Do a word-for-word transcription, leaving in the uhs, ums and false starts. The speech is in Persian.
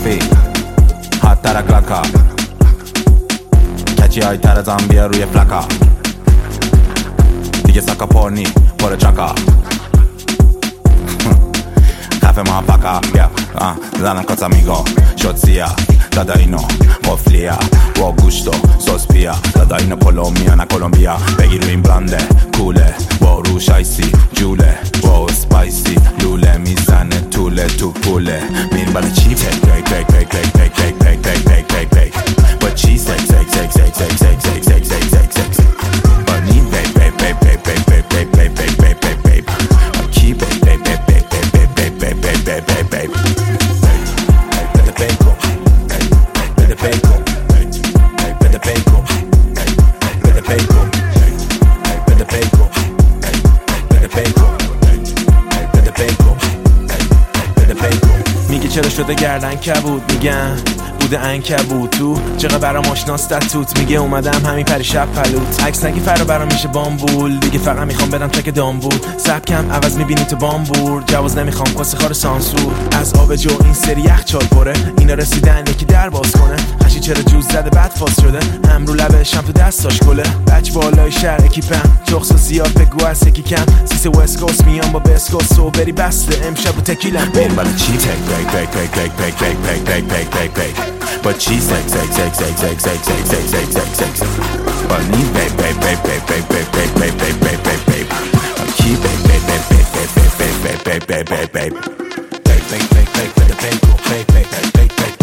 کافی هات تر گلاکا کچی های تر زنبیا روی فلکا دیگه ساکا پرنی پر چاکا خفه ما پاکا زنم کتا میگو شد سیا دادا اینو قفلیا با گوشتو سوسپیا دادا اینو کلومیا نه کلومبیا بگیر این برانده کوله با روش آیسی جوله با اسپایسی لوله میزنه طوله تو پوله مین بالا چی پیک پیک پیک پیک پیک پیک پیک پیک پیک پیک پیک پیک با چی سک سک سک سک سک سک سک سک سک سک سک با نی پیک پیک پیک پیک پیک پیک پیک پیک پیک پیک پیک پیک با کی پیک پیک پیک پیک پیک پیک پیک پیک پیک پیک پیک بده پیکو بده پیکو بده پیکو بده پیکو بده پیکو بده پیکو بده پیکو بده پیکو میگه چرا شده گردن کبود میگن بوده عنکبوت تو چقدر برام آشناس توت میگه اومدم همین پریشب پلوت عکس نگی فرا برام میشه بامبول دیگه فقط میخوام بدم تک دامبول سبکم عوض میبینی تو بامبور جواز نمیخوام واسه خار سانسور از آب جو این سری یخچال پره اینا رسیدن یکی در باز کنه خشی چرا جوز زده بعد فاس شده هم رو لبشم تو دستاش گله بچ بالای شهر اکیپم چخس و زیاد بگو از یکی کم سیس وست کوست میام با بسکوس و بری بسته امشب و تکیلم بین بالا چی تک پیک پیک پیک پیک پیک پیک پیک پیک پیک پیک but she sex sex sex sex sex sex sex sex sex sex sex but me babe babe babe babe babe babe babe babe babe babe babe but she babe babe babe babe babe babe babe babe babe babe babe babe babe babe babe babe babe babe babe